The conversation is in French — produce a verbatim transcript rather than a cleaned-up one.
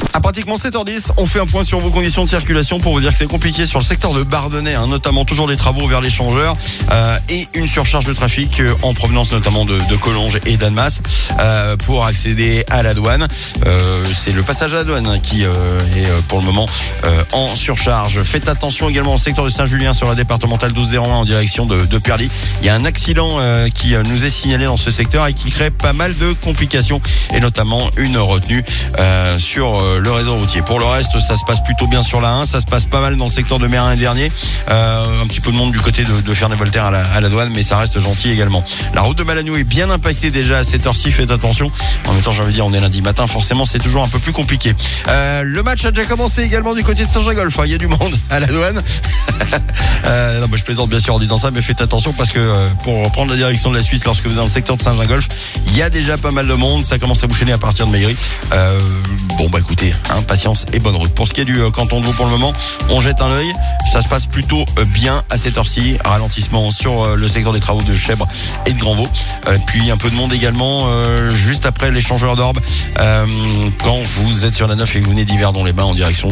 À pratiquement sept heures dix, on fait un point sur vos conditions de circulation pour vous dire que c'est compliqué sur le secteur de Bardonnay, hein, notamment toujours des travaux vers l'échangeur euh, et une surcharge de trafic euh, en provenance notamment de, de Collonges et d'Annemasse euh, pour accéder à la douane. Euh, c'est le passage à la douane hein, qui euh, est euh, pour le moment euh, en surcharge. Faites attention également au secteur de Saint-Julien sur la départementale douze zéro un en direction de, de Perly. Il y a un accident euh, qui euh, nous est signalé dans ce secteur et qui crée pas mal de complications et notamment une retenue euh, sur euh, le réseau routier. Pour le reste, ça se passe plutôt bien sur la un, ça se passe pas mal dans le secteur de Mérin et Vernier. Euh, un petit peu de monde du côté de, de Ferney-Voltaire à la, à la douane, mais ça reste gentil également. La route de Malagnou est bien impactée déjà à cette heure-ci, faites attention. En même temps, j'ai envie de dire, on est lundi matin, forcément, c'est toujours un peu plus compliqué. Euh, le match a déjà commencé également du côté de Saint-Gingolph. Il y a du monde à la douane. euh, non, moi, je plaisante bien sûr en disant ça, mais faites attention parce que euh, pour prendre la direction de la Suisse lorsque vous êtes dans le secteur de Saint-Gingolph, il y a déjà pas mal de monde. Ça commence à bouchonner à partir de Maigry. Euh, bon, bah écoutez, hein, patience et bonne route. Pour ce qui est du euh, canton de Vaud pour le moment, on jette un œil. Ça se passe plutôt euh, bien à cette heure-ci. Ralentissement sur euh, le secteur des travaux de Chèvre et de Grand-Vaux. Euh, puis un peu de monde également euh, juste après l'échangeur d'Orbe. Euh, quand vous êtes sur la neuf et que vous venez d'Yverdon-les-Bains en direction